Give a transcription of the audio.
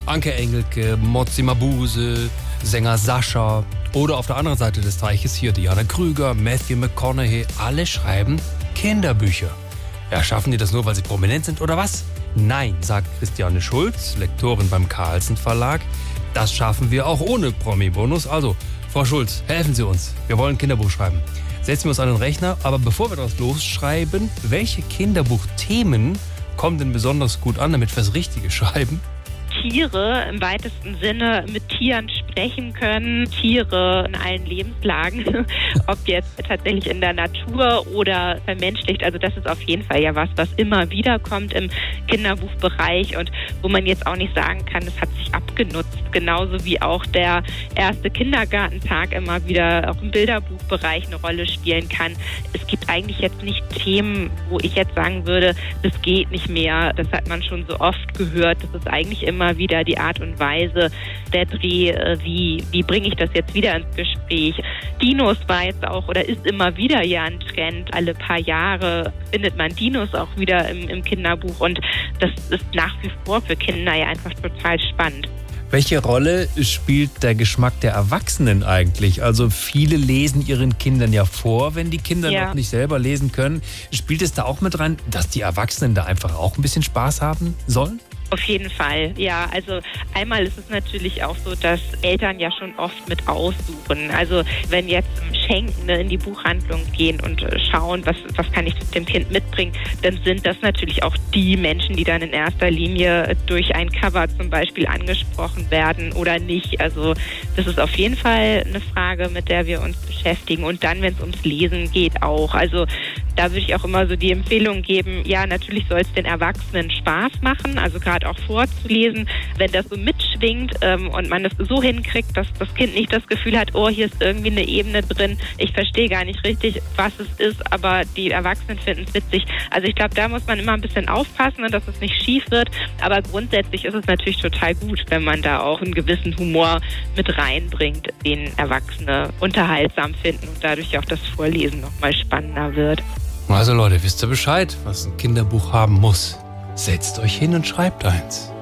Anke Engelke, Motsi Mabuse, Sänger Sascha oder auf der anderen Seite des Teiches hier Diana Krüger, Matthew McConaughey, alle schreiben Kinderbücher. Ja, schaffen die das nur, weil sie prominent sind oder was? Nein, sagt Christiane Schulz, Lektorin beim Carlsen Verlag. Das schaffen wir auch ohne Promi-Bonus. Also, Frau Schulz, helfen Sie uns. Wir wollen ein Kinderbuch schreiben. Setzen wir uns an den Rechner, aber bevor wir das losschreiben, welche Kinderbuchthemen kommen denn besonders gut an, damit wir das Richtige schreiben? Tiere im weitesten Sinne mit Tieren sprechen können, Tiere in allen Lebenslagen, ob jetzt tatsächlich in der Natur oder vermenschlicht. Also das ist auf jeden Fall ja was immer wieder kommt im Kinderbuchbereich und wo man jetzt auch nicht sagen kann, das hat sich abgenutzt. Genauso wie auch der erste Kindergartentag immer wieder auch im Bilderbuchbereich eine Rolle spielen kann. Es gibt eigentlich jetzt nicht Themen, wo ich jetzt sagen würde, das geht nicht mehr. Das hat man schon so oft gehört. Das ist eigentlich immer wieder die Art und Weise, der Dreh, wie bringe ich das jetzt wieder ins Gespräch. Dinos war jetzt auch oder ist immer wieder ja ein Trend. Alle paar Jahre findet man Dinos auch wieder im Kinderbuch und das ist nach wie vor für Kinder ja einfach total spannend. Welche Rolle spielt der Geschmack der Erwachsenen eigentlich? Also viele lesen ihren Kindern ja vor, wenn die Kinder noch nicht selber lesen können. Spielt es da auch mit rein, dass die Erwachsenen da einfach auch ein bisschen Spaß haben sollen? Auf jeden Fall, ja. Also einmal ist es natürlich auch so, dass Eltern ja schon oft mit aussuchen. Also wenn jetzt Schenkende in die Buchhandlung gehen und schauen, was kann ich dem Kind mitbringen, dann sind das natürlich auch die Menschen, die dann in erster Linie durch ein Cover zum Beispiel angesprochen werden oder nicht. Also das ist auf jeden Fall eine Frage, mit der wir uns beschäftigen. Und dann, wenn es ums Lesen geht, auch. Also da würde ich auch immer so die Empfehlung geben, ja, natürlich soll es den Erwachsenen Spaß machen, also gerade auch vorzulesen. Wenn das so mitschwingt und man das so hinkriegt, dass das Kind nicht das Gefühl hat, oh, hier ist irgendwie eine Ebene drin, ich verstehe gar nicht richtig, was es ist, aber die Erwachsenen finden es witzig. Also ich glaube, da muss man immer ein bisschen aufpassen, dass es nicht schief wird, aber grundsätzlich ist es natürlich total gut, wenn man da auch einen gewissen Humor mit reinbringt, den Erwachsene unterhaltsam finden und dadurch auch das Vorlesen nochmal spannender wird. Also Leute, wisst ihr Bescheid, was ein Kinderbuch haben muss? Setzt euch hin und schreibt eins.